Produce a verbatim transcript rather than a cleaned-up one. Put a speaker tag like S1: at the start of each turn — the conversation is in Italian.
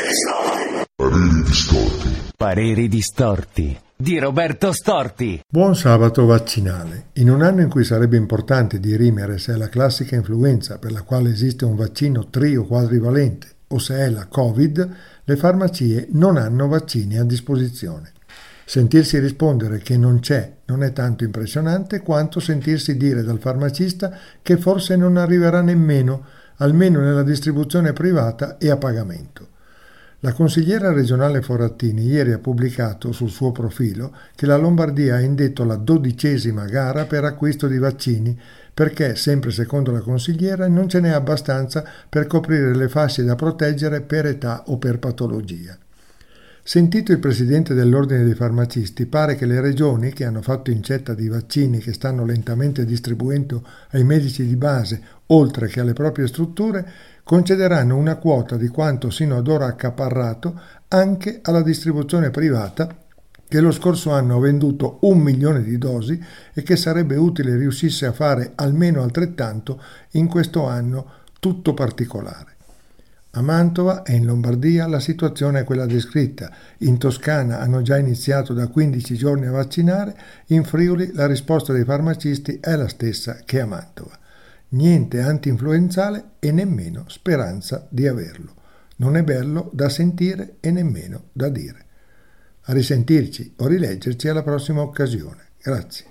S1: Pareri distorti.
S2: Pareri distorti di Roberto Storti.
S3: Buon sabato vaccinale. In un anno in cui sarebbe importante dirimere se è la classica influenza per la quale esiste un vaccino tri- o quadrivalente o se è la Covid, le farmacie non hanno vaccini a disposizione. Sentirsi rispondere che non c'è non è tanto impressionante quanto sentirsi dire dal farmacista che forse non arriverà nemmeno, almeno nella distribuzione privata e a pagamento. La consigliera regionale Forattini ieri ha pubblicato sul suo profilo che la Lombardia ha indetto la dodicesima gara per acquisto di vaccini perché, sempre secondo la consigliera, non ce n'è abbastanza per coprire le fasce da proteggere per età o per patologia. Sentito il presidente dell'Ordine dei Farmacisti, pare che le regioni, che hanno fatto incetta di vaccini che stanno lentamente distribuendo ai medici di base, oltre che alle proprie strutture, concederanno una quota di quanto sino ad ora accaparrato anche alla distribuzione privata, che lo scorso anno ha venduto un milione di dosi e che sarebbe utile riuscisse a fare almeno altrettanto in questo anno tutto particolare. A Mantova e in Lombardia la situazione è quella descritta, in Toscana hanno già iniziato da quindici giorni a vaccinare, in Friuli la risposta dei farmacisti è la stessa che a Mantova. Niente anti-influenzale e nemmeno speranza di averlo. Non è bello da sentire e nemmeno da dire. A risentirci o rileggerci alla prossima occasione. Grazie.